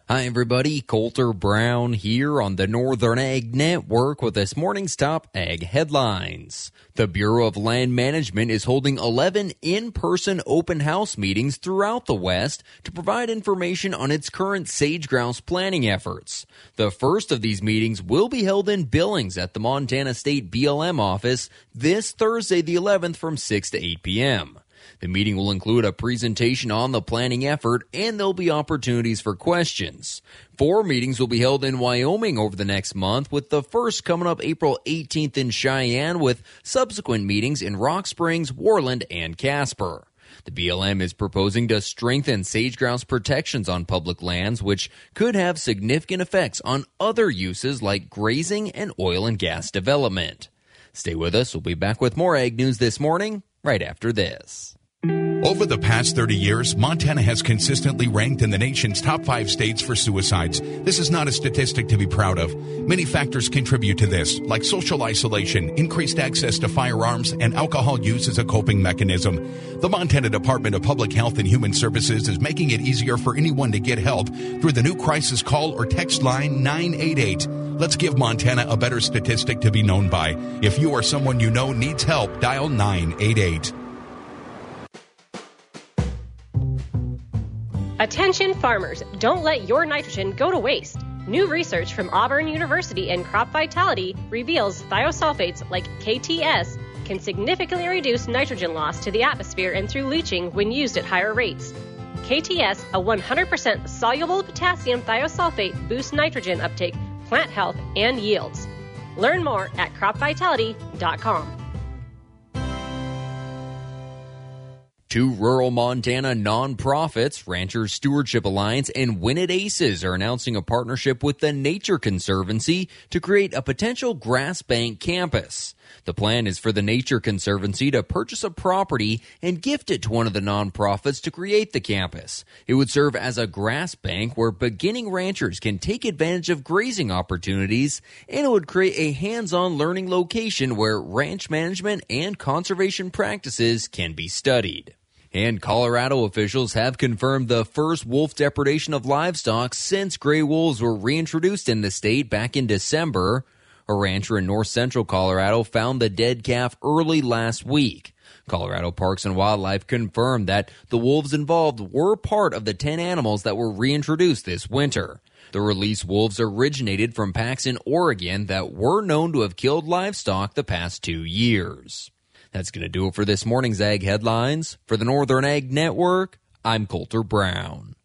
Hi, everybody. Colter Brown here on the Northern Ag Network with this morning's top ag headlines. The Bureau of Land Management is holding 11 in-person open house meetings throughout the West to provide information on its current sage-grouse planting efforts. The first of these meetings will be held in Billings at the Montana State BLM office this Thursday the 11th from 6 to 8 p.m. The meeting will include a presentation on the planning effort, and there'll be opportunities for questions. 4 meetings will be held in Wyoming over the next month, with the first coming up April 18th in Cheyenne, with subsequent meetings in Rock Springs, Worland, and Casper. The BLM is proposing to strengthen sage-grouse protections on public lands, which could have significant effects on other uses like grazing and oil and gas development. Stay with us. We'll be back with more ag news this morning, right after this. Over the past 30 years, Montana has consistently ranked in the nation's top 5 states for suicides. This is not a statistic to be proud of. Many factors contribute to this, like social isolation, increased access to firearms, and alcohol use as a coping mechanism. The Montana Department of Public Health and Human Services is making it easier for anyone to get help through the new crisis call or text line 988. Let's give Montana a better statistic to be known by. If you or someone you know needs help, dial 988. Attention farmers, don't let your nitrogen go to waste. New research from Auburn University and Crop Vitality reveals thiosulfates like KTS can significantly reduce nitrogen loss to the atmosphere and through leaching when used at higher rates. KTS, a 100% soluble potassium thiosulfate, boosts nitrogen uptake, plant health, and yields. Learn more at cropvitality.com. 2 rural Montana nonprofits, Ranchers Stewardship Alliance and Win It Aces, are announcing a partnership with the Nature Conservancy to create a potential grass bank campus. The plan is for the Nature Conservancy to purchase a property and gift it to one of the nonprofits to create the campus. It would serve as a grass bank where beginning ranchers can take advantage of grazing opportunities, and it would create a hands-on learning location where ranch management and conservation practices can be studied. And Colorado officials have confirmed the first wolf depredation of livestock since gray wolves were reintroduced in the state back in December. A rancher in north-central Colorado found the dead calf early last week. Colorado Parks and Wildlife confirmed that the wolves involved were part of the 10 animals that were reintroduced this winter. The released wolves originated from packs in Oregon that were known to have killed livestock the past 2 years. That's going to do it for this morning's Ag Headlines. For the Northern Ag Network, I'm Colter Brown.